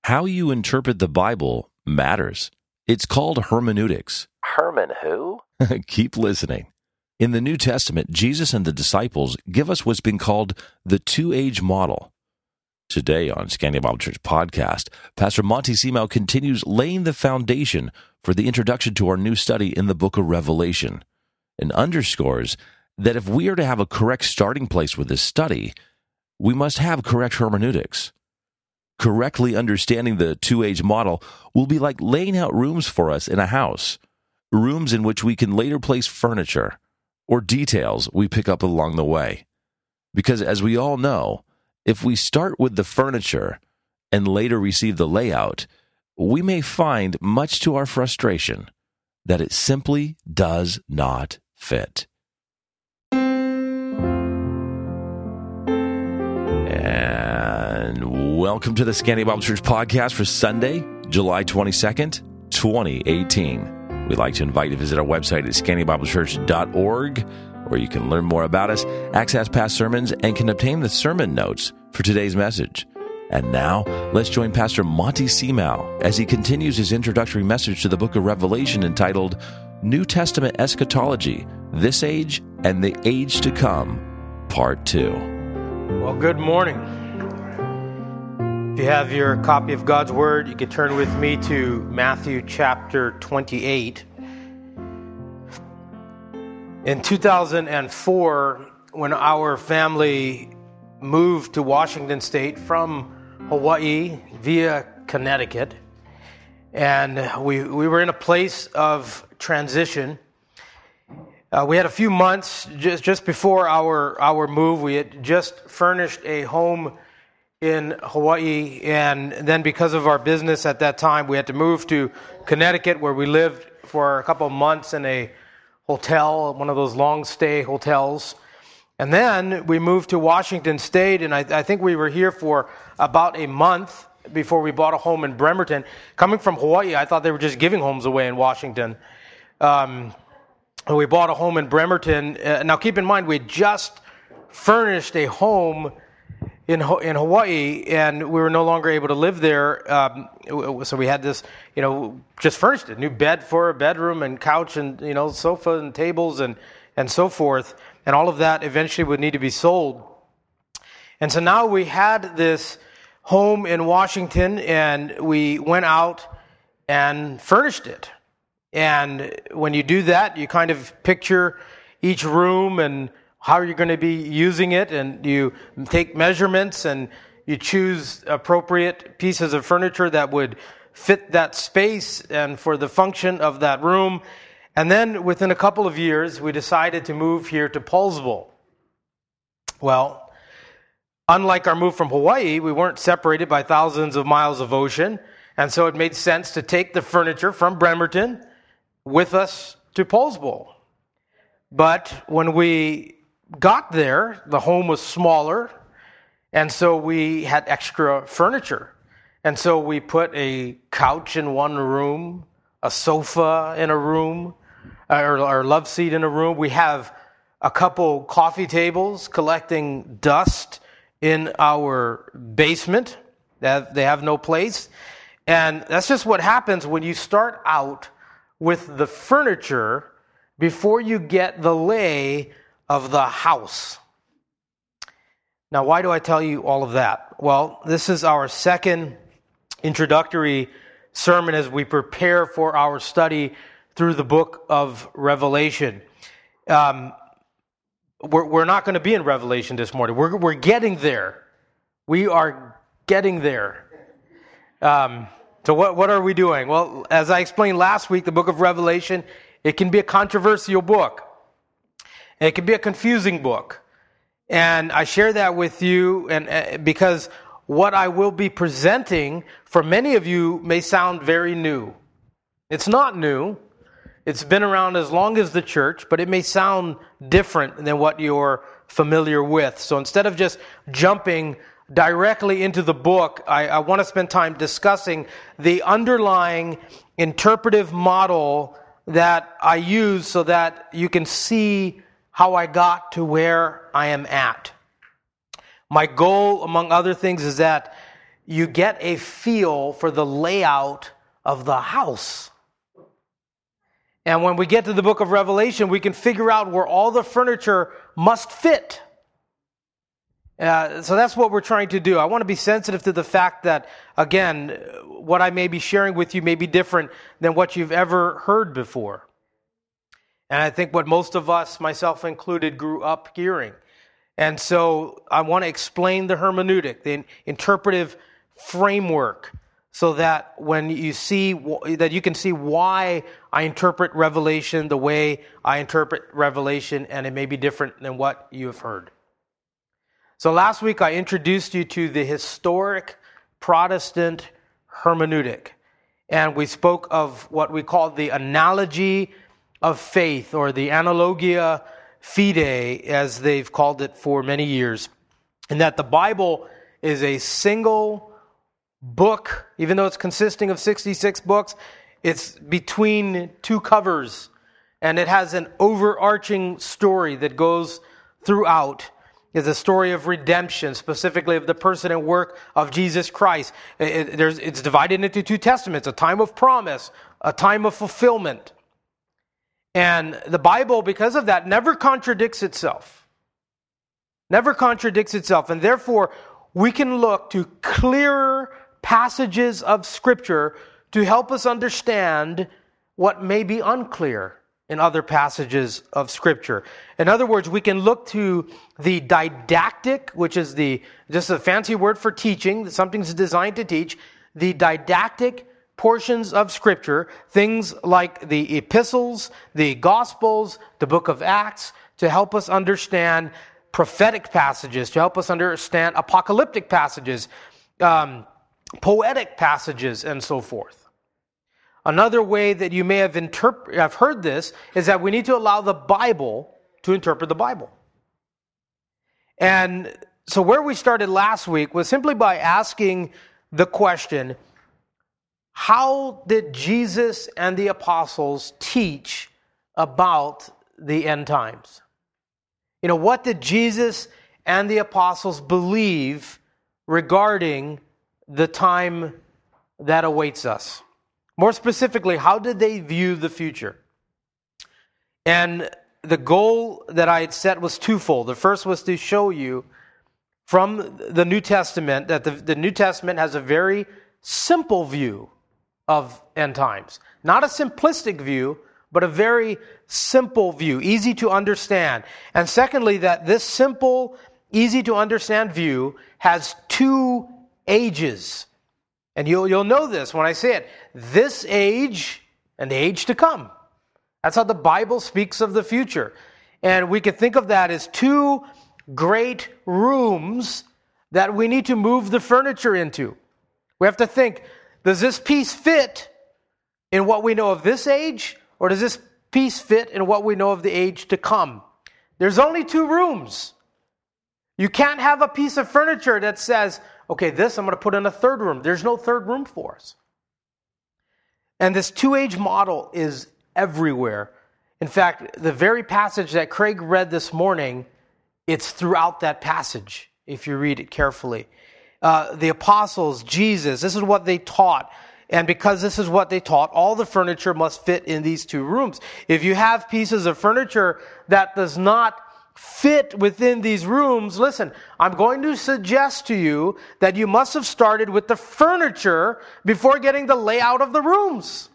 How you interpret the Bible matters. It's called hermeneutics. Herman who? Keep listening. In the New Testament, Jesus and the disciples give us what's been called the two-age model. Today on Scandia Bible Church Podcast, Pastor Monty Simao continues laying the foundation for the introduction to our new study in the book of Revelation, and underscores that if we are to have a correct starting place with this study, we must have correct hermeneutics. Correctly understanding the two-age model will be like laying out rooms for us in a house, rooms in which we can later place furniture or details we pick up along the way. Because as we all know, if we start with the furniture and later receive the layout, we may find, much to our frustration, that it simply does not fit. And welcome to the Scandia Bible Church Podcast for Sunday, July 22nd, 2018. We'd like to invite you to visit our website at scandiabiblechurch.org, where you can learn more about us, access past sermons, and can obtain the sermon notes for today's message. And now, let's join Pastor Monty Simao as he continues his introductory message to the book of Revelation entitled New Testament Eschatology, This Age and the Age to Come, Part 2. Well, good morning. If you have your copy of God's Word, you can turn with me to Matthew chapter 28. In 2004, when our family moved to Washington State from Hawaii via Connecticut, and we were in a place of transition. We had a few months just before our move. We had just furnished a home in Hawaii, and then because of our business at that time, we had to move to Connecticut, where we lived for a couple of months in a hotel, one of those long-stay hotels. And then we moved to Washington State, and I think we were here for about a month before we bought a home in Bremerton. Coming from Hawaii, I thought they were just giving homes away in Washington. We bought a home in Bremerton. Now, keep in mind, we had just furnished a home in Hawaii, and we were no longer able to live there. So we had this, just furnished a new bed for a bedroom and couch and, sofa and tables and so forth. And all of that eventually would need to be sold. And so now we had this home in Washington, and we went out and furnished it. And when you do that, you kind of picture each room and how you're going to be using it, and you take measurements and you choose appropriate pieces of furniture that would fit that space and for the function of that room. And then within a couple of years, we decided to move here to Poulsbo. Well, unlike our move from Hawaii, we weren't separated by thousands of miles of ocean, and so it made sense to take the furniture from Bremerton with us to Poulsbo. But when we got there, the home was smaller, and so we had extra furniture. And so we put a couch in one room, a sofa in a room, or love seat in a room. We have a couple coffee tables collecting dust in our basement. They have no place. And that's just what happens when you start out with the furniture before you get the lay of the house. Now, why do I tell you all of that? Well, this is our second introductory sermon as we prepare for our study through the book of Revelation. We're not going to be in Revelation this morning. We're getting there. We are getting there. So what are we doing? Well, as I explained last week, the book of Revelation, it can be a controversial book. It can be a confusing book. And I share that with you because what I will be presenting for many of you may sound very new. It's not new. It's been around as long as the church, but it may sound different than what you're familiar with. So instead of just jumping directly into the book, I want to spend time discussing the underlying interpretive model that I use so that you can see how I got to where I am at. My goal, among other things, is that you get a feel for the layout of the house. And when we get to the book of Revelation, we can figure out where all the furniture must fit. So that's what we're trying to do. I want to be sensitive to the fact that, again, what I may be sharing with you may be different than what you've ever heard before. And I think what most of us, myself included, grew up hearing. And so I want to explain the hermeneutic, the interpretive framework, so that when you see that you can see why I interpret Revelation the way I interpret Revelation, and it may be different than what you have heard. So last week I introduced you to the historic Protestant hermeneutic, and we spoke of what we call the analogy of faith, or the analogia fide, as they've called it for many years, and that the Bible is a single book. Even though it's consisting of 66 books, it's between two covers, and it has an overarching story that goes throughout. It's a story of redemption, specifically of the person and work of Jesus Christ. It's divided into two testaments, a time of promise, a time of fulfillment. And the Bible, because of that, never contradicts itself. Never contradicts itself. And therefore, we can look to clearer passages of Scripture to help us understand what may be unclear in other passages of Scripture. In other words, we can look to the didactic, which is just a fancy word for teaching, something's designed to teach, the didactic portions of Scripture, things like the epistles, the Gospels, the book of Acts, to help us understand prophetic passages, to help us understand apocalyptic passages, poetic passages, and so forth. Another way that you may have heard this is that we need to allow the Bible to interpret the Bible. And so where we started last week was simply by asking the question, how did Jesus and the apostles teach about the end times? What did Jesus and the apostles believe regarding the time that awaits us? More specifically, how did they view the future? And the goal that I had set was twofold. The first was to show you from the New Testament that the New Testament has a very simple view of end times. Not a simplistic view, but a very simple view, easy to understand. And secondly, that this simple, easy to understand view has two ages. And you'll know this when I say it. This age and the age to come. That's how the Bible speaks of the future. And we could think of that as two great rooms that we need to move the furniture into. We have to think, does this piece fit in what we know of this age, or does this piece fit in what we know of the age to come? There's only two rooms. You can't have a piece of furniture that says, okay, this I'm going to put in a third room. There's no third room for us. And this two-age model is everywhere. In fact, the very passage that Craig read this morning, it's throughout that passage, if you read it carefully. The apostles, Jesus, this is what they taught. And because this is what they taught, all the furniture must fit in these two rooms. If you have pieces of furniture that does not fit within these rooms, listen, I'm going to suggest to you that you must have started with the furniture before getting the layout of the rooms.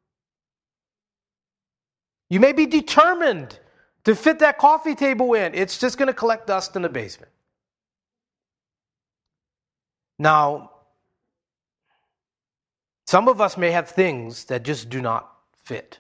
You may be determined to fit that coffee table in. It's just going to collect dust in the basement. Now, some of us may have things that just do not fit.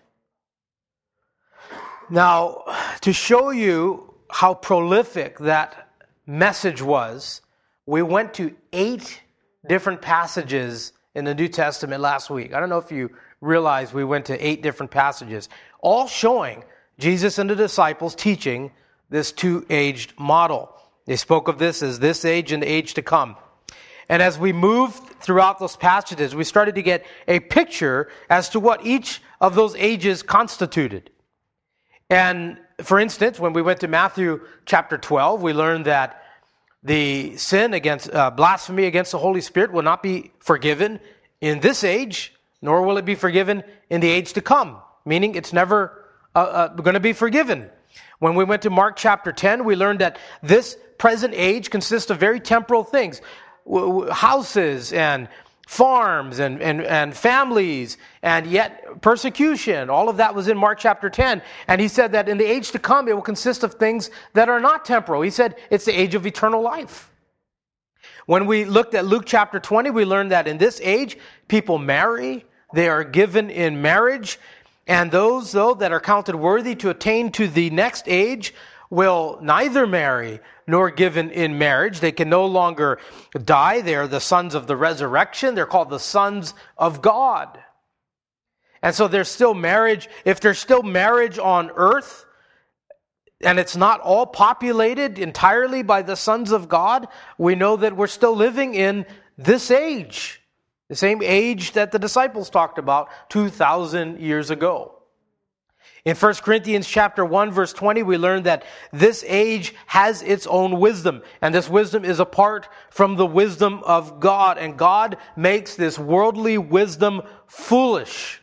Now, to show you how prolific that message was, we went to 8 different passages in the New Testament last week. I don't know if you realize we went to 8 different passages, all showing Jesus and the disciples teaching this two-aged model. They spoke of this as this age and the age to come. And as we moved throughout those passages, we started to get a picture as to what each of those ages constituted. And for instance, when we went to Matthew chapter 12, we learned that The sin against blasphemy against the Holy Spirit will not be forgiven in this age, nor will it be forgiven in the age to come, meaning it's never going to be forgiven. When we went to Mark chapter 10, we learned that this present age consists of very temporal things, houses and farms and families, and yet persecution. All of that was in Mark chapter 10. And he said that in the age to come, it will consist of things that are not temporal. He said it's the age of eternal life. When we looked at Luke chapter 20, we learned that in this age, people marry, they are given in marriage, and those, though, that are counted worthy to attain to the next age will neither marry nor given in marriage. They can no longer die. They are the sons of the resurrection. They're called the sons of God. And so there's still marriage. If there's still marriage on earth, and it's not all populated entirely by the sons of God, we know that we're still living in this age. The same age that the disciples talked about 2,000 years ago. In 1 Corinthians chapter 1, verse 20, we learned that this age has its own wisdom. And this wisdom is apart from the wisdom of God. And God makes this worldly wisdom foolish.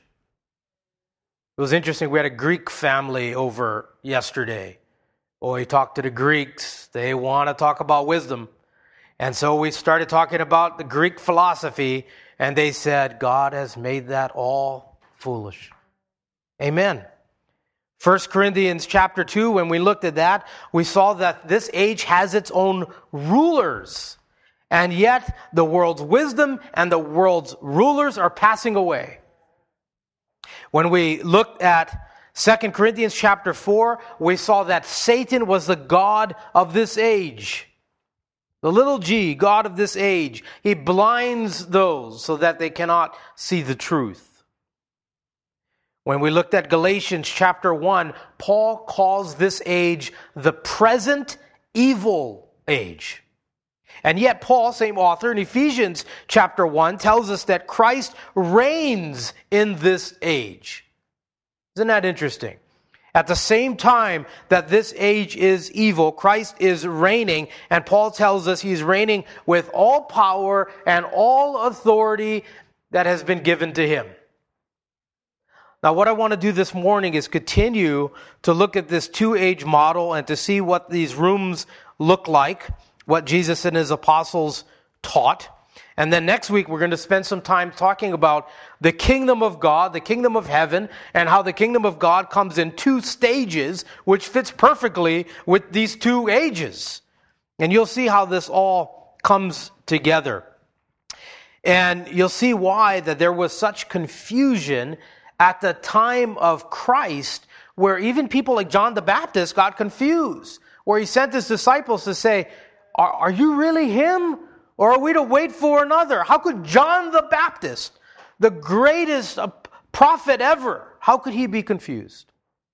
It was interesting. We had a Greek family over yesterday. Well, we talked to the Greeks. They want to talk about wisdom. And so we started talking about the Greek philosophy. And they said, God has made that all foolish. Amen. 1 Corinthians chapter 2, when we looked at that, we saw that this age has its own rulers. And yet the world's wisdom and the world's rulers are passing away. When we looked at 2 Corinthians chapter 4, we saw that Satan was the god of this age. The little g, God of this age. He blinds those so that they cannot see the truth. When we looked at Galatians chapter 1, Paul calls this age the present evil age. And yet Paul, same author, in Ephesians chapter 1, tells us that Christ reigns in this age. Isn't that interesting? At the same time that this age is evil, Christ is reigning, and Paul tells us he's reigning with all power and all authority that has been given to him. Now, what I want to do this morning is continue to look at this two-age model and to see what these rooms look like, what Jesus and his apostles taught. And then next week, we're going to spend some time talking about the kingdom of God, the kingdom of heaven, and how the kingdom of God comes in two stages, which fits perfectly with these two ages. And you'll see how this all comes together. And you'll see why that there was such confusion at the time of Christ, where even people like John the Baptist got confused, where he sent his disciples to say, are you really him? Or are we to wait for another? How could John the Baptist, the greatest prophet ever, how could he be confused?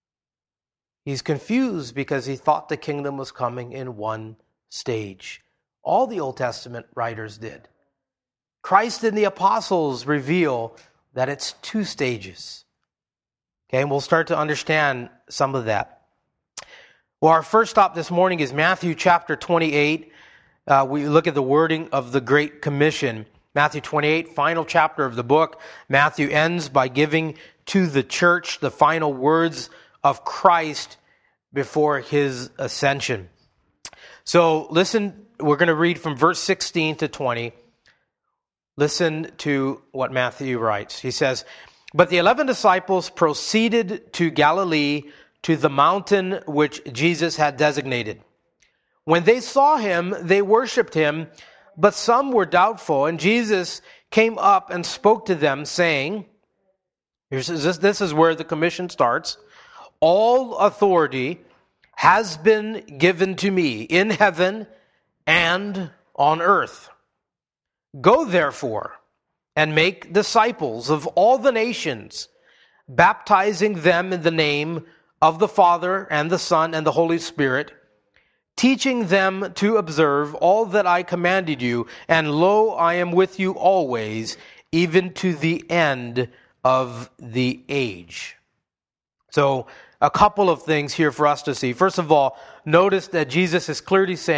He's confused because he thought the kingdom was coming in one stage. All the Old Testament writers did. Christ and the apostles reveal that it's two stages. Okay, and we'll start to understand some of that. Well, our first stop this morning is Matthew chapter 28. We look at the wording of the Great Commission. Matthew 28, final chapter of the book. Matthew ends by giving to the church the final words of Christ before his ascension. So listen, we're going to read from verse 16 to 20. Listen to what Matthew writes. He says, "But the 11 disciples proceeded to Galilee, to the mountain which Jesus had designated. When they saw him, they worshipped him, but some were doubtful. And Jesus came up and spoke to them, saying," this is where the commission starts, "All authority has been given to me in heaven and on earth. Go therefore and make disciples of all the nations, baptizing them in the name of the Father and the Son and the Holy Spirit, teaching them to observe all that I commanded you, and lo, I am with you always, even to the end of the age." So, a couple of things here for us to see. First of all, notice that Jesus is clearly saying,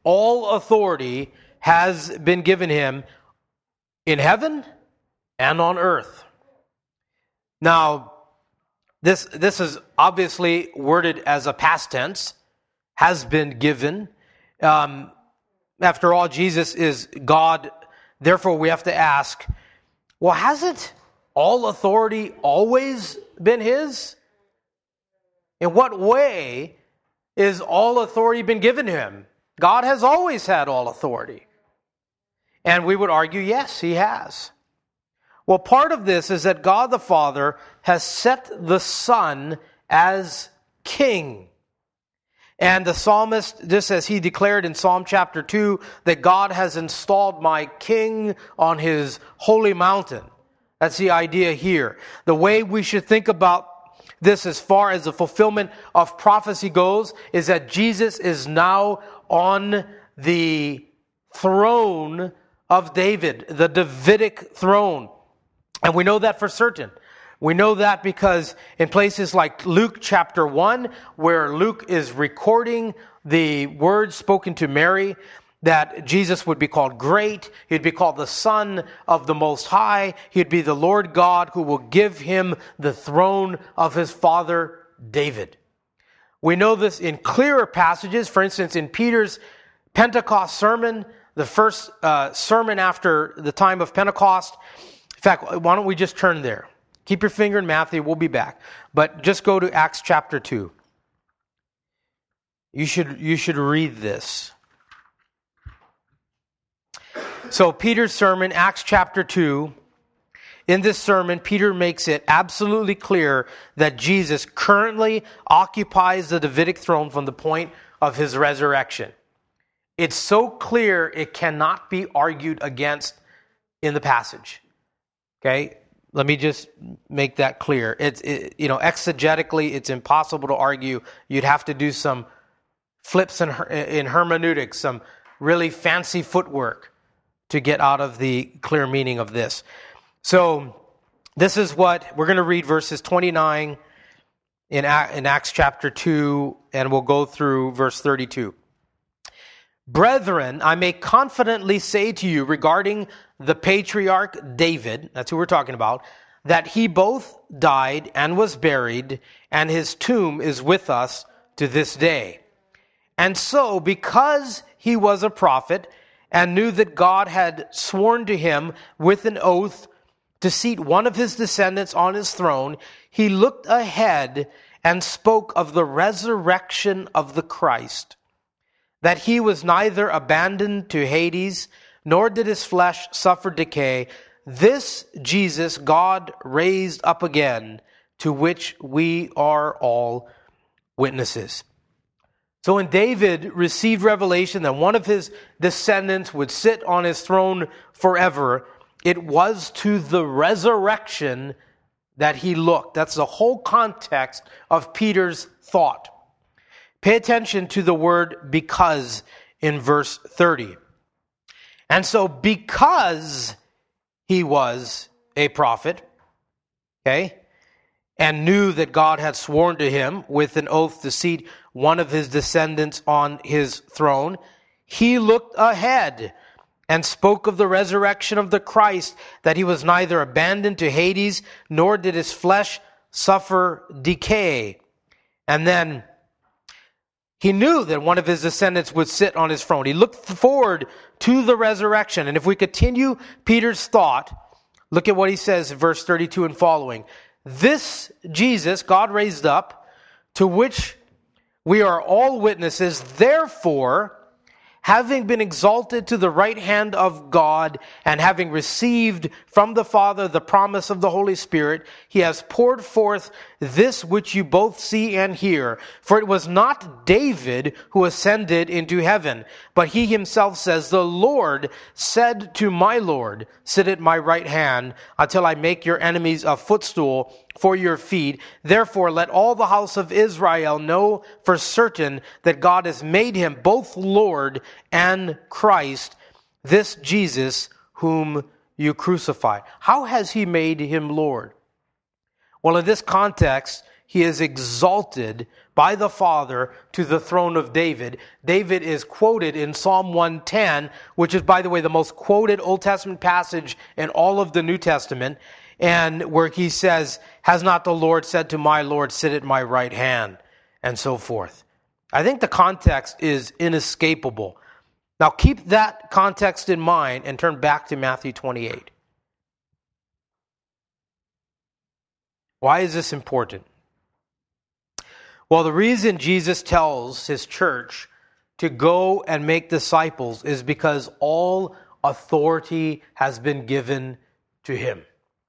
all authority has been given him in heaven and on earth. Now, this is obviously worded as a past tense, has been given. After all, Jesus is God. Therefore, we have to ask, well, hasn't all authority always been his? In what way is all authority been given to him? God has always had all authority. And we would argue, yes, he has. Well, part of this is that God the Father has set the Son as king. And the psalmist, just as he declared in Psalm chapter 2, that God has installed my king on his holy mountain. That's the idea here. The way we should think about this as far as the fulfillment of prophecy goes is that Jesus is now on the throne of David, the Davidic throne. And we know that for certain. We know that because in places like Luke chapter 1, where Luke is recording the words spoken to Mary, that Jesus would be called great, he'd be called the Son of the Most High, he'd be the Lord God who will give him the throne of his father David. We know this in clearer passages, for instance, in Peter's Pentecost sermon, the first sermon after the time of Pentecost. In fact, why don't we just turn there? Keep your finger in Matthew, we'll be back. But just go to Acts chapter 2. You should read this. So Peter's sermon, Acts chapter 2. In this sermon, Peter makes it absolutely clear that Jesus currently occupies the Davidic throne from the point of his resurrection. It's so clear it cannot be argued against in the passage. Okay? Let me just make that clear. Exegetically, it's impossible to argue. You'd have to do some flips in hermeneutics, some really fancy footwork to get out of the clear meaning of this. So this is what we're going to read, verses 29 in Acts chapter 2, and we'll go through verse 32. Brethren, I may confidently say to you regarding the patriarch David, that's who we're talking about, that he both died and was buried, and his tomb is with us to this day. And so, because he was a prophet and knew that God had sworn to him with an oath to seat one of his descendants on his throne, he looked ahead and spoke of the resurrection of the Christ, that he was neither abandoned to Hades, nor did his flesh suffer decay. This Jesus God raised up again, to which we are all witnesses. So when David received revelation that one of his descendants would sit on his throne forever, it was to the resurrection that he looked. That's the whole context of Peter's thought. Pay attention to the word because in verse 30. And so because he was a prophet, okay, and knew that God had sworn to him with an oath to seat one of his descendants on his throne, he looked ahead and spoke of the resurrection of the Christ, that he was neither abandoned to Hades, nor did his flesh suffer decay. And then he knew that one of his descendants would sit on his throne. He looked forward to the resurrection. And if we continue Peter's thought, look at what he says in verse 32 and following. This Jesus God raised up, to which we are all witnesses. Therefore, having been exalted to the right hand of God, and having received from the Father the promise of the Holy Spirit, he has poured forth this which you both see and hear. For it was not David who ascended into heaven, but he himself says, the Lord said to my Lord, sit at my right hand until I make your enemies a footstool for your feet. Therefore, let all the house of Israel know for certain that God has made him both Lord and Christ, this Jesus whom you crucified. How has he made him Lord? Well, in this context, he is exalted by the Father to the throne of David. David is quoted in Psalm 110, which is, by the way, the most quoted Old Testament passage in all of the New Testament, and where he says, "Has not the Lord said to my Lord, sit at my right hand," and so forth. I think the context is inescapable. Now keep that context in mind and turn back to Matthew 28. Why is this important? Well, the reason Jesus tells his church to go and make disciples is because all authority has been given to him.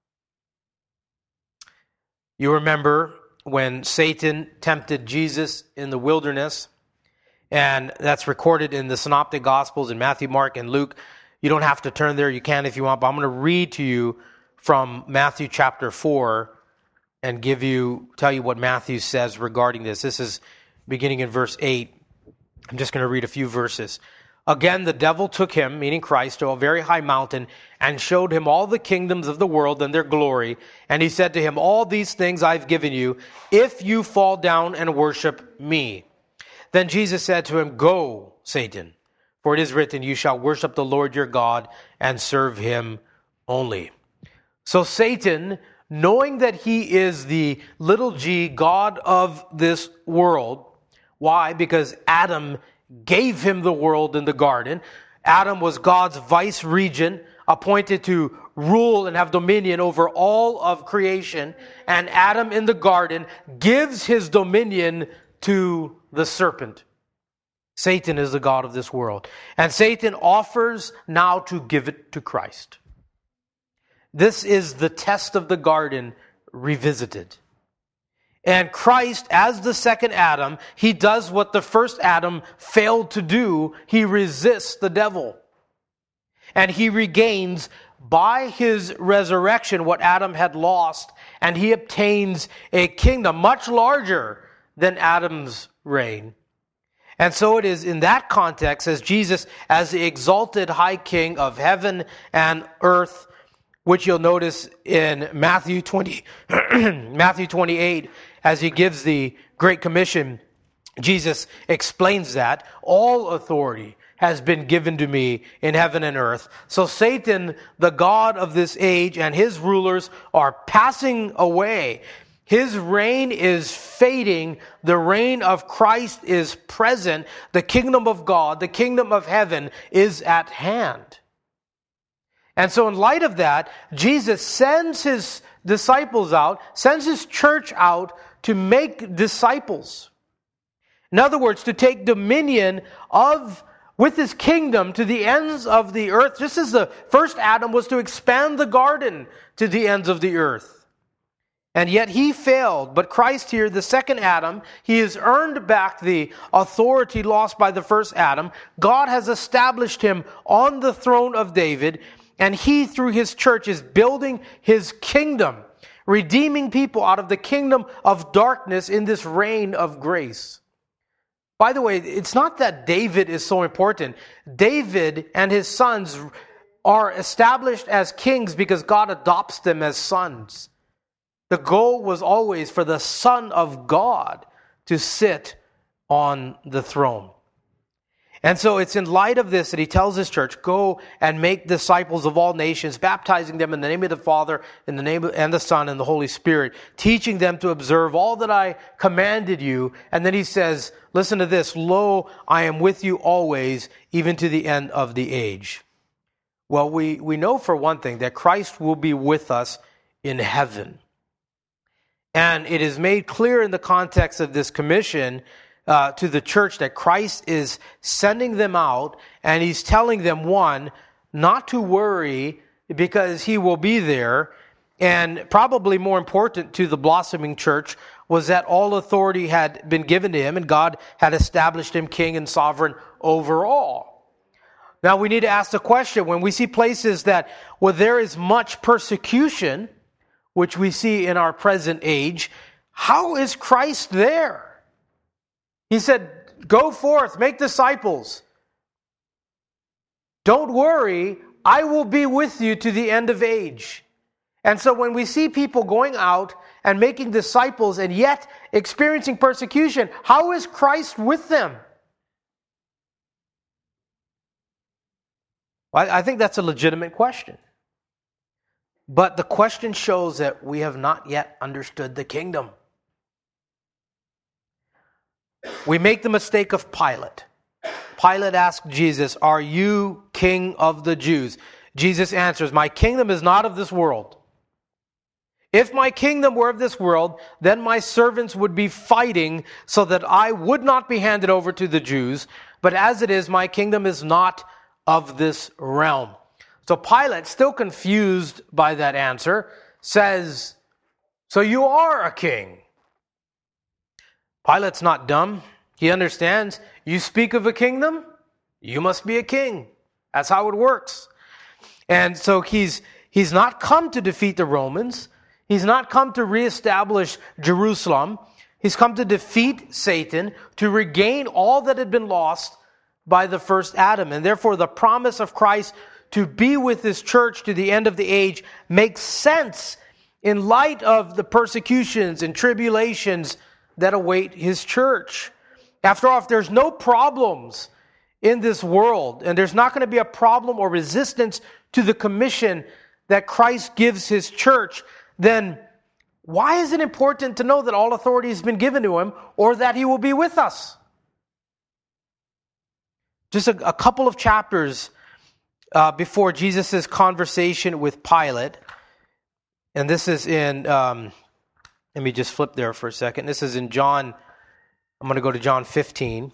You remember when Satan tempted Jesus in the wilderness, and that's recorded in the Synoptic Gospels in Matthew, Mark, and Luke. You don't have to turn there. You can if you want, but I'm going to read to you from Matthew chapter 4 and tell you what Matthew says regarding this. This is beginning in verse 8. I'm just going to read a few verses. "Again, the devil took him," meaning Christ, "to a very high mountain and showed him all the kingdoms of the world and their glory. And he said to him, 'All these things I've given you, if you fall down and worship me.' Then Jesus said to him, 'Go, Satan, for it is written, you shall worship the Lord your God and serve him only.'" So Satan, knowing that he is the little g God of this world, why? Because Adam gave him the world in the garden. Adam was God's vice regent, appointed to rule and have dominion over all of creation. And Adam in the garden gives his dominion to the serpent. Satan is the god of this world. And Satan offers now to give it to Christ. This is the test of the garden revisited. And Christ, as the second Adam, he does what the first Adam failed to do. He resists the devil. And he regains, by his resurrection, what Adam had lost. And he obtains a kingdom much larger than Adam's reign. And so it is in that context, as Jesus, as the exalted high king of heaven and earth, which you'll notice in Matthew 28, as he gives the Great Commission, Jesus explains that all authority has been given to me in heaven and earth. So Satan, the god of this age, and his rulers are passing away. His reign is fading. The reign of Christ is present. The kingdom of God, the kingdom of heaven is at hand. And so in light of that, Jesus sends his disciples out, sends his church out to make disciples. In other words, to take dominion with his kingdom to the ends of the earth, just as the first Adam was to expand the garden to the ends of the earth. And yet he failed. But Christ here, the second Adam, he has earned back the authority lost by the first Adam. God has established him on the throne of David. And he, through his church, is building his kingdom, redeeming people out of the kingdom of darkness in this reign of grace. By the way, it's not that David is so important. David and his sons are established as kings because God adopts them as sons. The goal was always for the Son of God to sit on the throne. And so it's in light of this that he tells his church, go and make disciples of all nations, baptizing them in the name of the Father, in the name and the Son, and the Holy Spirit, teaching them to observe all that I commanded you. And then he says, listen to this, lo, I am with you always, even to the end of the age. Well, we know for one thing that Christ will be with us in heaven. And it is made clear in the context of this commission to the church that Christ is sending them out, and he's telling them, one, not to worry because he will be there. And probably more important to the blossoming church was that all authority had been given to him and God had established him king and sovereign over all. Now we need to ask the question, when we see places that where there is much persecution, which we see in our present age, how is Christ there? He said, go forth, make disciples. Don't worry, I will be with you to the end of age. And so when we see people going out and making disciples and yet experiencing persecution. How is Christ with them? Well, I think that's a legitimate question. But the question shows that we have not yet understood the kingdom. We make the mistake of Pilate. Pilate asked Jesus, "Are you king of the Jews?" Jesus answers, "My kingdom is not of this world. If my kingdom were of this world, then my servants would be fighting so that I would not be handed over to the Jews. But as it is, my kingdom is not of this realm." So Pilate, still confused by that answer, says, "So you are a king." Pilate's not dumb. He understands, you speak of a kingdom, you must be a king. That's how it works. And so he's not come to defeat the Romans. He's not come to reestablish Jerusalem. He's come to defeat Satan, to regain all that had been lost by the first Adam. And therefore the promise of Christ to be with his church to the end of the age makes sense in light of the persecutions and tribulations that await his church. After all, if there's no problems in this world, and there's not going to be a problem or resistance to the commission that Christ gives his church, then why is it important to know that all authority has been given to him or that he will be with us? Just a couple of chapters before Jesus' conversation with Pilate, and this is in, let me just flip there for a second. This is in John, I'm going to go to John 15.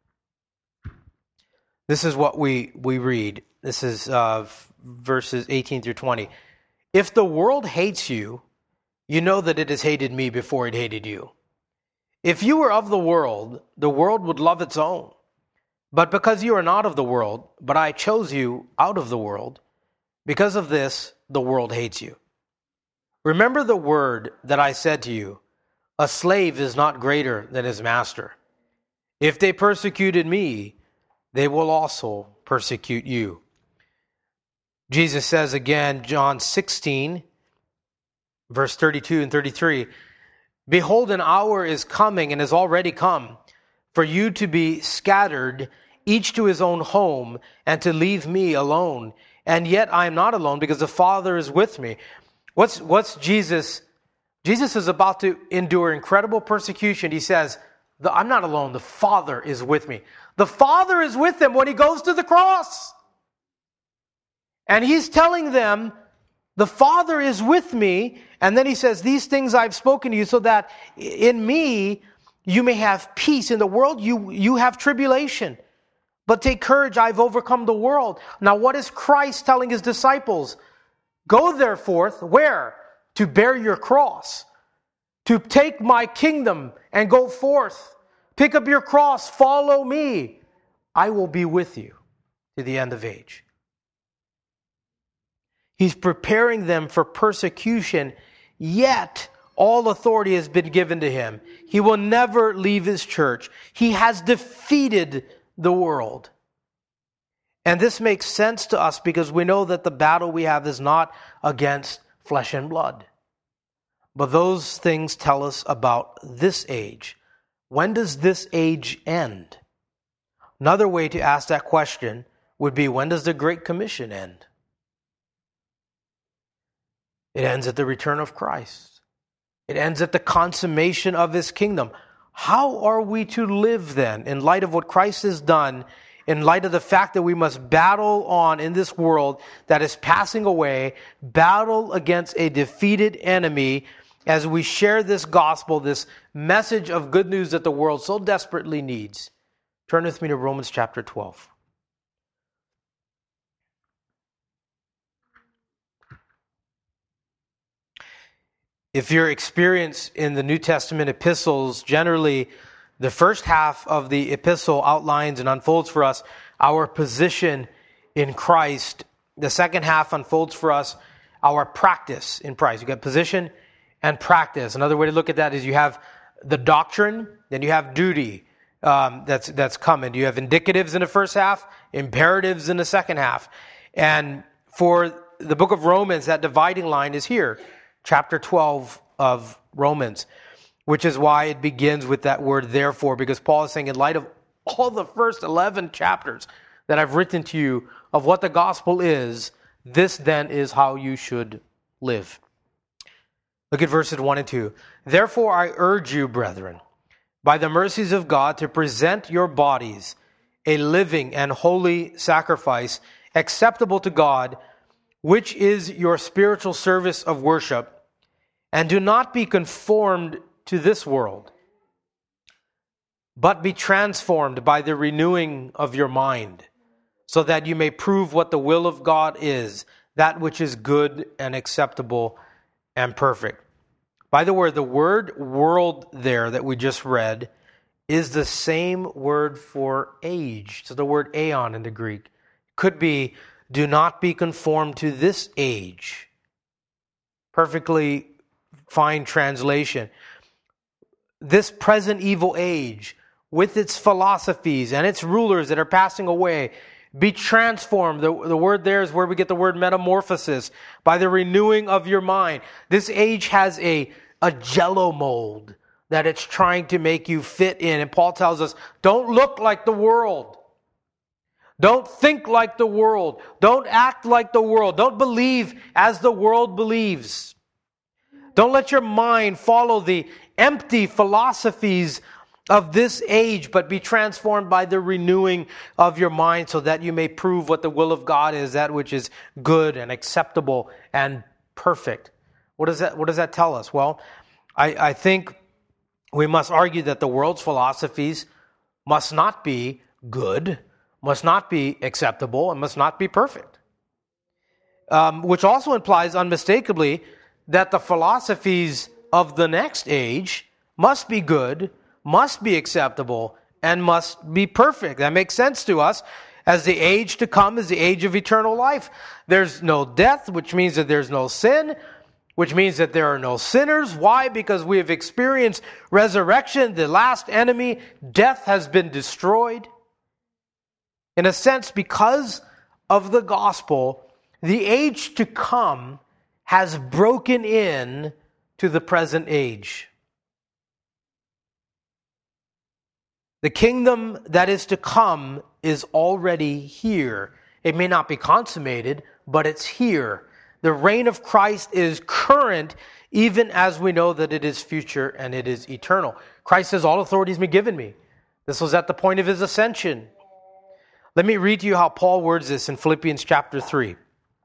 This is what we read. This is verses 18 through 20. "If the world hates you, you know that it has hated me before it hated you. If you were of the world would love its own. But because you are not of the world, but I chose you out of the world, because of this, the world hates you. Remember the word that I said to you, a slave is not greater than his master. If they persecuted me, they will also persecute you." Jesus says again, John 16, verse 32 and 33, "Behold, an hour is coming and has already come for you to be scattered, each to his own home, and to leave me alone. And yet I am not alone, because the Father is with me." What's Jesus? Jesus is about to endure incredible persecution. He says, "I'm not alone, the Father is with me." The Father is with him when he goes to the cross. And he's telling them, the Father is with me. And then he says, "These things I've spoken to you so that in me you may have peace. In the world you have tribulation. But take courage, I've overcome the world." Now what is Christ telling his disciples? Go therefore, where? To bear your cross. To take my kingdom and go forth. Pick up your cross, follow me. I will be with you to the end of age. He's preparing them for persecution, yet all authority has been given to him. He will never leave his church. He has defeated the world. And this makes sense to us because we know that the battle we have is not against flesh and blood. But those things tell us about this age. When does this age end? Another way to ask that question would be, when does the Great Commission end? It ends at the return of Christ. It ends at the consummation of his kingdom. How are we to live then in light of what Christ has done, in light of the fact that we must battle on in this world that is passing away, battle against a defeated enemy as we share this gospel, this message of good news that the world so desperately needs? Turn with me to Romans chapter 12. If your experience in the New Testament epistles, generally the first half of the epistle outlines and unfolds for us our position in Christ. The second half unfolds for us our practice in Christ. You got position and practice. Another way to look at that is you have the doctrine, then you have duty that's coming. You have indicatives in the first half, imperatives in the second half. And for the book of Romans, that dividing line is here. Chapter 12 of Romans, which is why it begins with that word therefore, because Paul is saying, in light of all the first 11 chapters that I've written to you of what the gospel is, this then is how you should live. Look at verses 1 and 2. Therefore I urge you, brethren, by the mercies of God, to present your bodies a living and holy sacrifice, acceptable to God, which is your spiritual service of worship, and do not be conformed to this world, but be transformed by the renewing of your mind, so that you may prove what the will of God is, that which is good and acceptable and perfect. By the way, the word world there that we just read is the same word for age. So the word aeon in the Greek could be, do not be conformed to this age. Perfectly fine translation. This present evil age, with its philosophies and its rulers that are passing away, be transformed. The word there is where we get the word metamorphosis, by the renewing of your mind. This age has a jello mold that it's trying to make you fit in. And Paul tells us, don't look like the world. Don't think like the world. Don't act like the world. Don't believe as the world believes. Don't let your mind follow the empty philosophies of this age, but be transformed by the renewing of your mind, so that you may prove what the will of God is, that which is good and acceptable and perfect. What does that tell us? Well, I think we must argue that the world's philosophies must not be good, must not be acceptable, and must not be perfect. Which also implies unmistakably that the philosophies of the next age must be good, must be acceptable, and must be perfect. That makes sense to us, as the age to come is the age of eternal life. There's no death, which means that there's no sin, which means that there are no sinners. Why? Because we have experienced resurrection. The last enemy, death, has been destroyed. In a sense, because of the gospel, the age to come has broken in to the present age. The kingdom that is to come is already here. It may not be consummated, but it's here. The reign of Christ is current, even as we know that it is future and it is eternal. Christ says, all authority has been given me. This was at the point of his ascension. Let me read to you how Paul words this in Philippians chapter 3.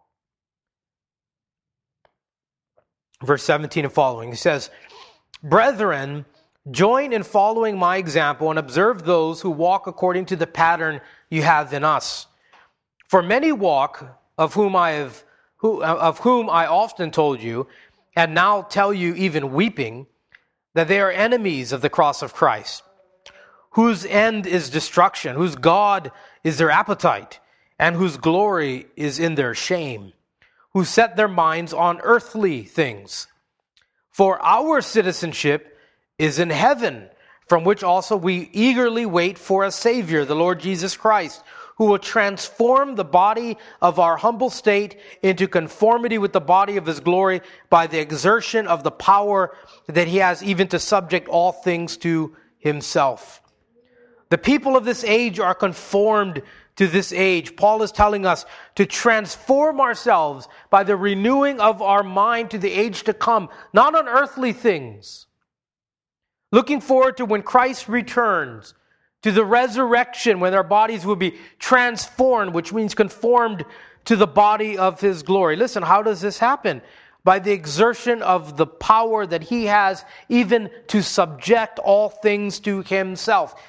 Verse 17 and following. He says, brethren, join in following my example and observe those who walk according to the pattern you have in us. For many walk, of whom I often told you, and now tell you even weeping, that they are enemies of the cross of Christ, whose end is destruction, whose God is their appetite, and whose glory is in their shame, who set their minds on earthly things. For our citizenship is in heaven, from which also we eagerly wait for a Savior, the Lord Jesus Christ, who will transform the body of our humble state into conformity with the body of his glory by the exertion of the power that he has even to subject all things to himself. The people of this age are conformed to this age. Paul is telling us to transform ourselves by the renewing of our mind to the age to come, not on earthly things. Looking forward to when Christ returns, to the resurrection, when our bodies will be transformed, which means conformed to the body of his glory. Listen, how does this happen? By the exertion of the power that he has even to subject all things to himself.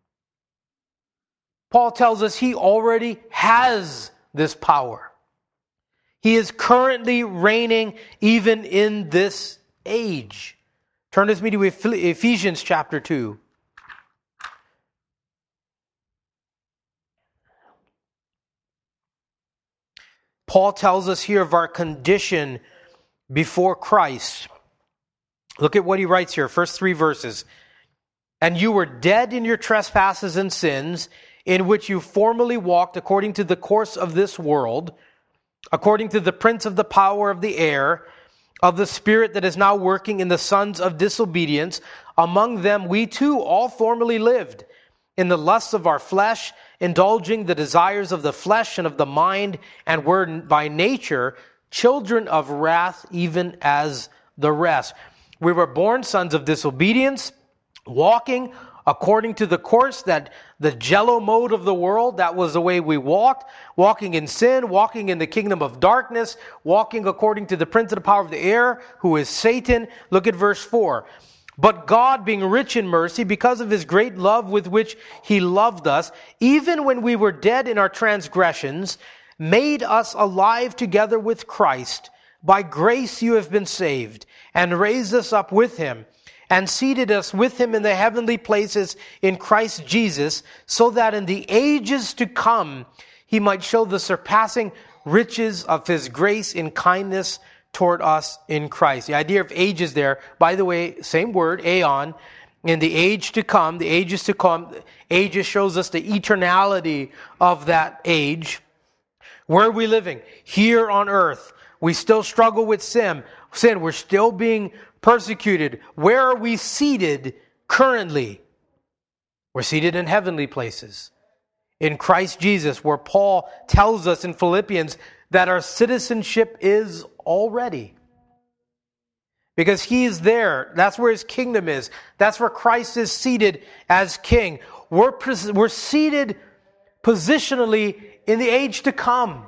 Paul tells us he already has this power. He is currently reigning even in this age. Turn with me to Ephesians chapter 2. Paul tells us here of our condition before Christ. Look at what he writes here, first 3 verses. And you were dead in your trespasses and sins, in which you formerly walked according to the course of this world, according to the prince of the power of the air, of the Spirit that is now working in the sons of disobedience. Among them we too all formerly lived in the lusts of our flesh, indulging the desires of the flesh and of the mind, and were by nature children of wrath, even as the rest. We were born sons of disobedience, walking according to the course, that the jello mode of the world. That was the way we walked, walking in sin, walking in the kingdom of darkness, walking according to the prince of the power of the air, who is Satan. Look at verse 4. But God, being rich in mercy, because of his great love with which he loved us, even when we were dead in our transgressions, made us alive together with Christ. By grace you have been saved, and raised us up with him, and seated us with him in the heavenly places in Christ Jesus, so that in the ages to come he might show the surpassing riches of his grace in kindness toward us in Christ. The idea of ages there, by the way, same word, aeon, in the age to come, the ages to come, ages shows us the eternality of that age. Where are we living? Here on earth. We still struggle with sin. We're still being persecuted. Where are we seated currently? We're seated in heavenly places. In Christ Jesus, where Paul tells us in Philippians that our citizenship is already. Because he is there. That's where his kingdom is. That's where Christ is seated as king. We're seated positionally in the age to come.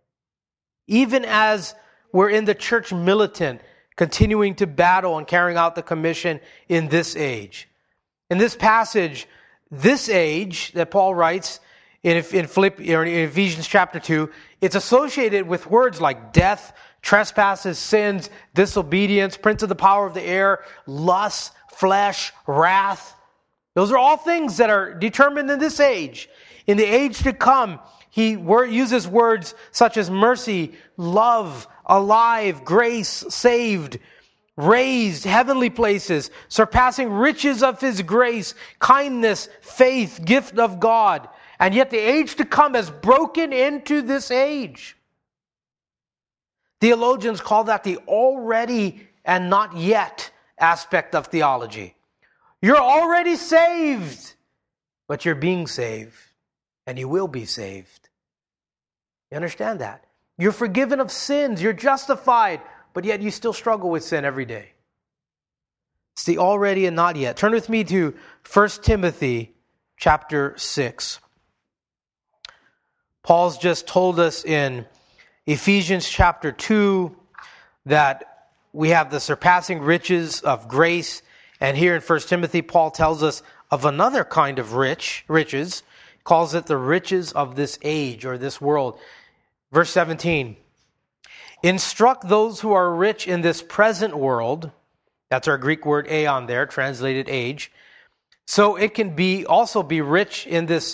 Even as we're in the church militant, continuing to battle and carrying out the commission in this age. In this passage, this age that Paul writes in Ephesians chapter 2, it's associated with words like death, trespasses, sins, disobedience, prince of the power of the air, lust, flesh, wrath. Those are all things that are determined in this age. In the age to come, he uses words such as mercy, love, alive, grace, saved, raised, heavenly places, surpassing riches of his grace, kindness, faith, gift of God. And yet the age to come has broken into this age. Theologians call that the already and not yet aspect of theology. You're already saved, but you're being saved, and you will be saved. You understand that? You're forgiven of sins, you're justified, but yet you still struggle with sin every day. It's the already and not yet. Turn with me to 1 Timothy chapter 6. Paul's just told us in Ephesians chapter 2 that we have the surpassing riches of grace. And here in 1 Timothy, Paul tells us of another kind of riches. He calls it the riches of this age or this world. Verse 17, instruct those who are rich in this present world. That's our Greek word aeon there, translated age. So it can also be rich in this,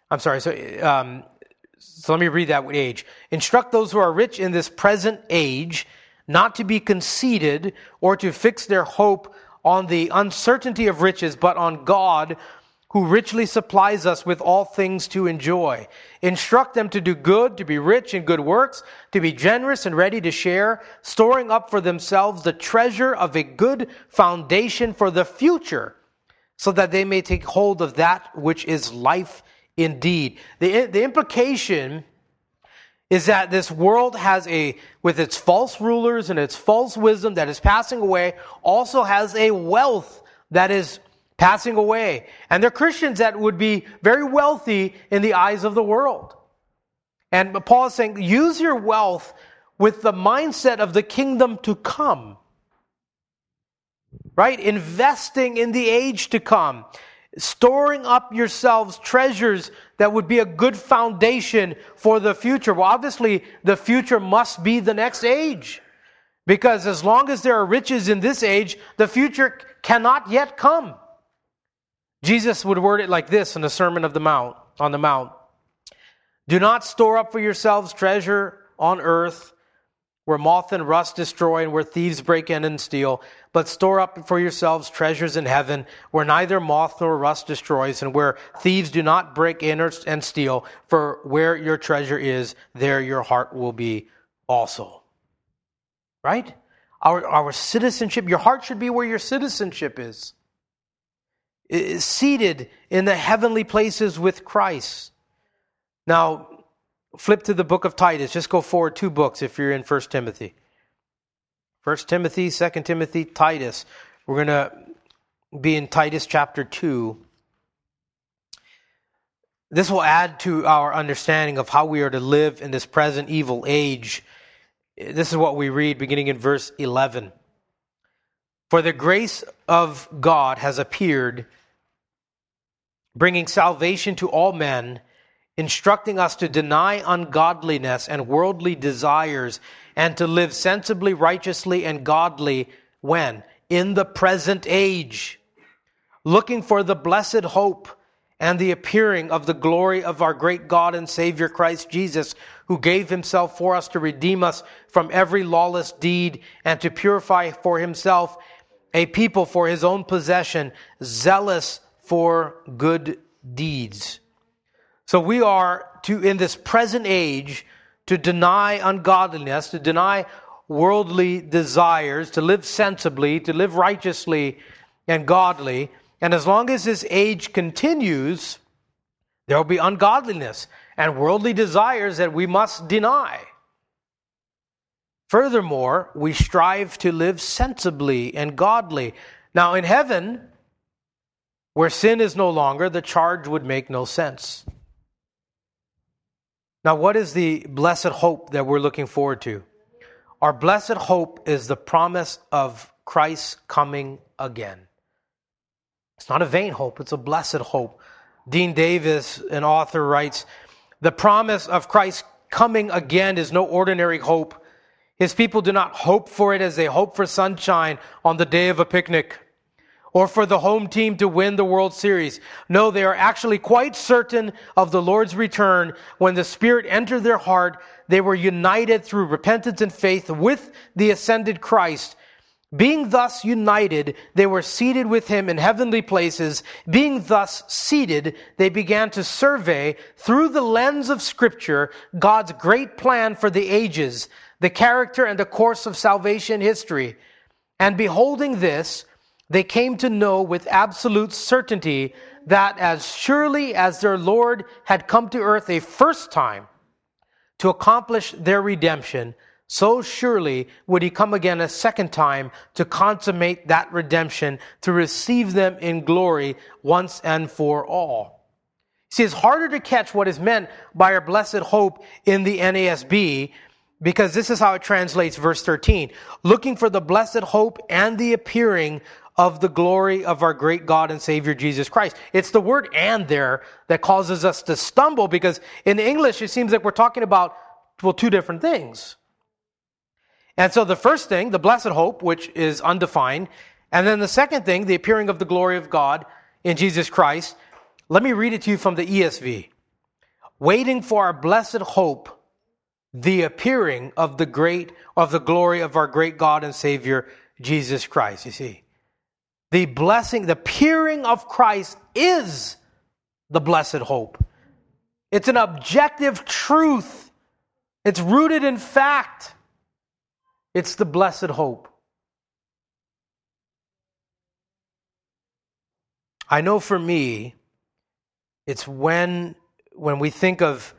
so let me read that with age. Instruct those who are rich in this present age not to be conceited or to fix their hope on the uncertainty of riches, but on God, who richly supplies us with all things to enjoy. Instruct them to do good, to be rich in good works, to be generous and ready to share, storing up for themselves the treasure of a good foundation for the future, so that they may take hold of that which is life indeed. The implication is that this world has with its false rulers and its false wisdom that is passing away, also has a wealth that is passing away. And they're Christians that would be very wealthy in the eyes of the world. And Paul is saying, use your wealth with the mindset of the kingdom to come. Right? Investing in the age to come. Storing up yourselves treasures that would be a good foundation for the future. Well, obviously, the future must be the next age. Because as long as there are riches in this age, the future cannot yet come. Jesus would word it like this in the Sermon on the Mount. Do not store up for yourselves treasure on earth, where moth and rust destroy and where thieves break in and steal, but store up for yourselves treasures in heaven, where neither moth nor rust destroys, and where thieves do not break in and steal. For where your treasure is, there your heart will be also. Right? Our citizenship, your heart should be where your citizenship is seated in the heavenly places with Christ. Now, flip to the book of Titus. Just go forward 2 books if you're in 1 Timothy. 1 Timothy, 2 Timothy, Titus. We're going to be in Titus chapter 2. This will add to our understanding of how we are to live in this present evil age. This is what we read beginning in verse 11. For the grace of God has appeared, bringing salvation to all men, instructing us to deny ungodliness and worldly desires, and to live sensibly, righteously, and godly when? In the present age, looking for the blessed hope and the appearing of the glory of our great God and Savior Christ Jesus, who gave himself for us to redeem us from every lawless deed and to purify for himself a people for his own possession, zealous for good deeds. So we are to, in this present age, to deny ungodliness, to deny worldly desires, to live sensibly, to live righteously and godly. And as long as this age continues, there will be ungodliness and worldly desires that we must deny. Furthermore, we strive to live sensibly and godly. Now in heaven, where sin is no longer, the charge would make no sense. Now, what is the blessed hope that we're looking forward to? Our blessed hope is the promise of Christ's coming again. It's not a vain hope, it's a blessed hope. Dean Davis, an author, writes, the promise of Christ coming again is no ordinary hope. His people do not hope for it as they hope for sunshine on the day of a picnic, or for the home team to win the World Series. No, they are actually quite certain of the Lord's return. When the Spirit entered their heart, they were united through repentance and faith with the ascended Christ. Being thus united, they were seated with him in heavenly places. Being thus seated, they began to survey, through the lens of Scripture, God's great plan for the ages, the character and the course of salvation history. And beholding this, they came to know with absolute certainty that as surely as their Lord had come to earth a first time to accomplish their redemption, so surely would he come again a second time to consummate that redemption, to receive them in glory once and for all. See, it's harder to catch what is meant by our blessed hope in the NASB, because this is how it translates verse 13. Looking for the blessed hope and the appearing of the glory of our great God and Savior Jesus Christ. It's the word "and" there that causes us to stumble, because in English it seems like we're talking about, well, 2 different things. And so the first thing, the blessed hope, which is undefined, and then the second thing, the appearing of the glory of God in Jesus Christ. Let me read it to you from the ESV. Waiting for our blessed hope, the appearing of the glory of our great God and Savior Jesus Christ. You see, the blessing, the appearing of Christ is the blessed hope. It's an objective truth. It's rooted in fact. It's the blessed hope. I know for me, it's when we think of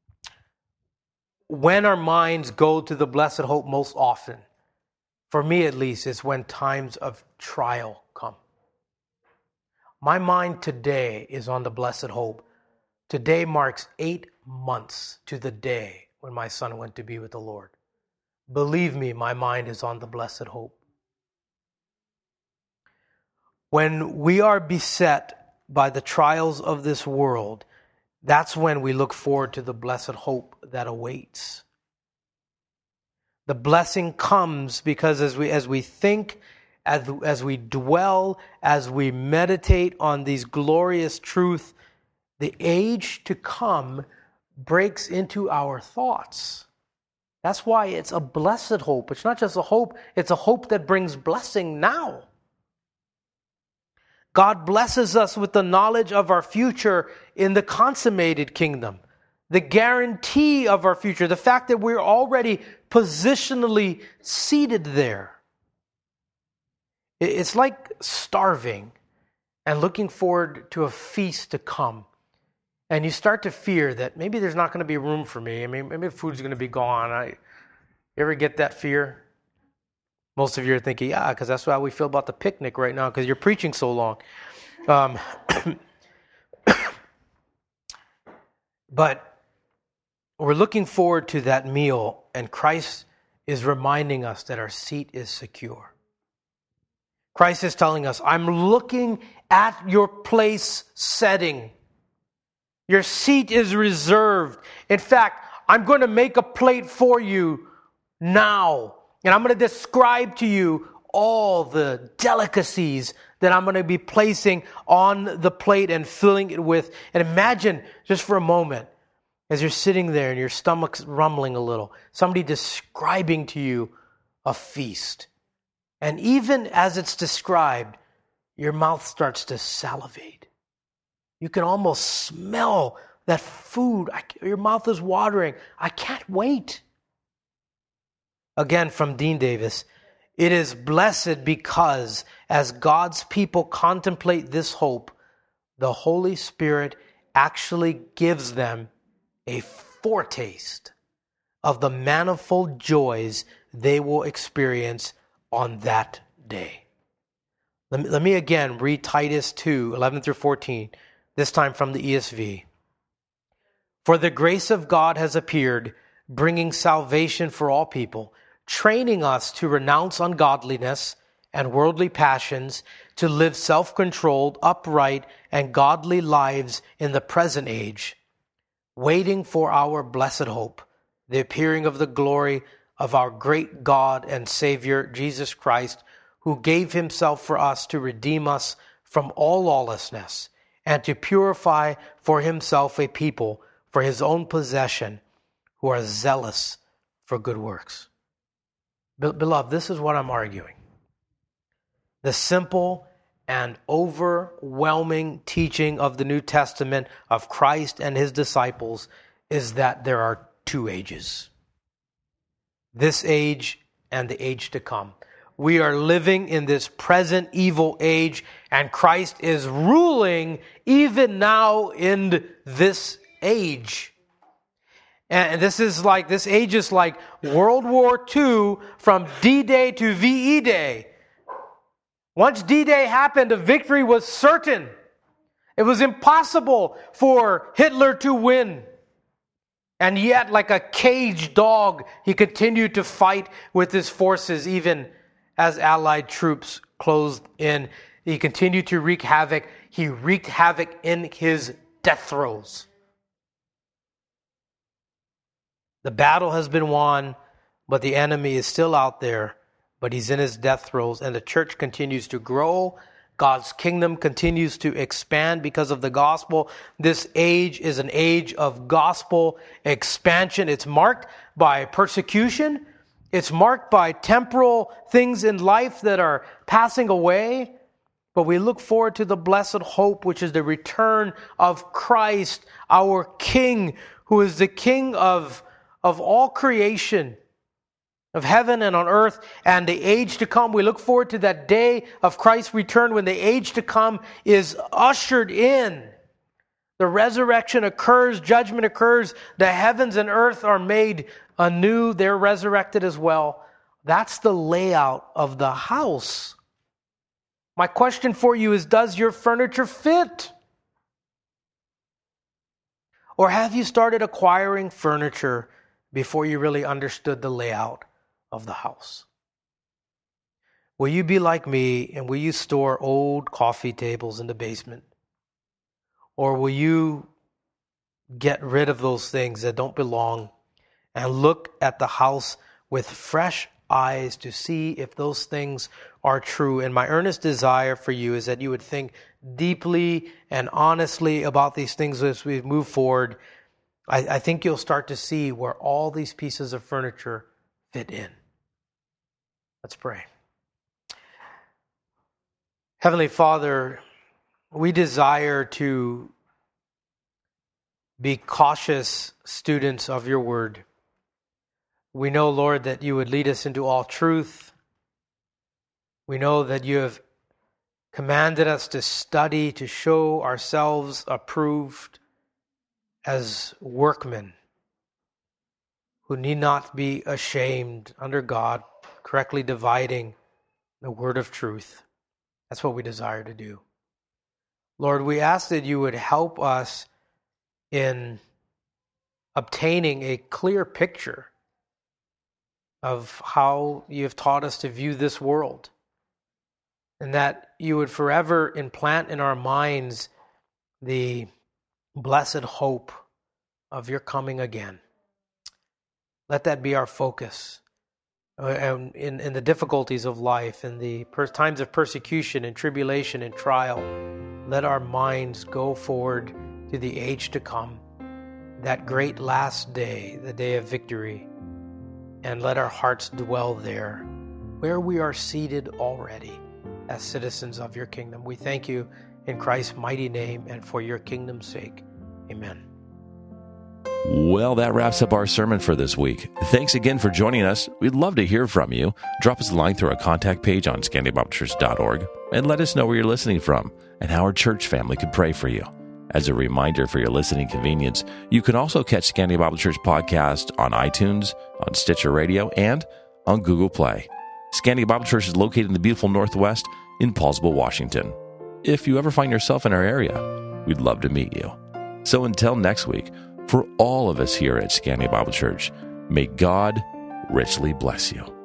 when our minds go to the blessed hope most often. For me at least, it's when times of trial come. My mind today is on the blessed hope. Today marks 8 months to the day when my son went to be with the Lord. Believe me, my mind is on the blessed hope. When we are beset by the trials of this world, that's when we look forward to the blessed hope that awaits. The blessing comes because as we think, as we dwell, as we meditate on these glorious truths, the age to come breaks into our thoughts. That's why it's a blessed hope. It's not just a hope, it's a hope that brings blessing now. God blesses us with the knowledge of our future in the consummated kingdom. The guarantee of our future, the fact that we're already positionally seated there. It's like starving and looking forward to a feast to come. And you start to fear that maybe there's not going to be room for me. I mean, maybe the food's going to be gone. You ever get that fear? Most of you are thinking, yeah, because that's how we feel about the picnic right now, because you're preaching so long. But we're looking forward to that meal, and Christ is reminding us that our seat is secure. Christ is telling us, I'm looking at your place setting. Your seat is reserved. In fact, I'm going to make a plate for you now. And I'm going to describe to you all the delicacies that I'm going to be placing on the plate and filling it with. And imagine, just for a moment, as you're sitting there and your stomach's rumbling a little, somebody describing to you a feast. And even as it's described, your mouth starts to salivate. You can almost smell that food. Your mouth is watering. I can't wait. Again, from Dean Davis, it is blessed because as God's people contemplate this hope, the Holy Spirit actually gives them a foretaste of the manifold joys they will experience on that day. Let me again read Titus 2, 11 through 14, this time from the ESV. For the grace of God has appeared, bringing salvation for all people, training us to renounce ungodliness and worldly passions, to live self-controlled, upright, and godly lives in the present age, waiting for our blessed hope, the appearing of the glory of our great God and Savior, Jesus Christ, who gave himself for us to redeem us from all lawlessness and to purify for himself a people for his own possession who are zealous for good works. Beloved, this is what I'm arguing. The simple and overwhelming teaching of the New Testament of Christ and his disciples is that there are two ages. This age and the age to come. We are living in this present evil age, and Christ is ruling even now in this age. And this age is like World War II from D-Day to VE Day. Once D-Day happened, a victory was certain. It was impossible for Hitler to win. And yet, like a caged dog, he continued to fight with his forces, even as Allied troops closed in. He continued to wreak havoc. He wreaked havoc in his death throes. The battle has been won, but the enemy is still out there, but he's in his death throes, and the church continues to grow. God's kingdom continues to expand because of the gospel. This age is an age of gospel expansion. It's marked by persecution. It's marked by temporal things in life that are passing away. But we look forward to the blessed hope, which is the return of Christ, our King, who is the King of all creation, of heaven and on earth, and the age to come. We look forward to that day of Christ's return when the age to come is ushered in. The resurrection occurs, judgment occurs, the heavens and earth are made anew, they're resurrected as well. That's the layout of the house. My question for you is, does your furniture fit? Or have you started acquiring furniture before you really understood the layout of the house? Will you be like me and will you store old coffee tables in the basement? Or will you get rid of those things that don't belong and look at the house with fresh eyes to see if those things are true? And my earnest desire for you is that you would think deeply and honestly about these things as we move forward. I think you'll start to see where all these pieces of furniture fit in. Let's pray. Heavenly Father, we desire to be cautious students of your word. We know, Lord, that you would lead us into all truth. We know that you have commanded us to study, to show ourselves approved as workmen who need not be ashamed under God, correctly dividing the word of truth. That's what we desire to do. Lord, we ask that you would help us in obtaining a clear picture of how you have taught us to view this world, and that you would forever implant in our minds the blessed hope of your coming again. Let that be our focus. In the difficulties of life, in the times of persecution and tribulation and trial, let our minds go forward to the age to come, that great last day, the day of victory, and let our hearts dwell there, where we are seated already as citizens of your kingdom. We thank you in Christ's mighty name and for your kingdom's sake. Amen. Well, that wraps up our sermon for this week. Thanks again for joining us. We'd love to hear from you. Drop us a line through our contact page on ScandiaBibleChurch.org and let us know where you're listening from and how our church family could pray for you. As a reminder for your listening convenience, you can also catch Scandia Bible Church podcast on iTunes, on Stitcher Radio, and on Google Play. Scandia Bible Church is located in the beautiful Northwest in Paulsville, Washington. If you ever find yourself in our area, we'd love to meet you. So until next week, for all of us here at Scandia Bible Church, may God richly bless you.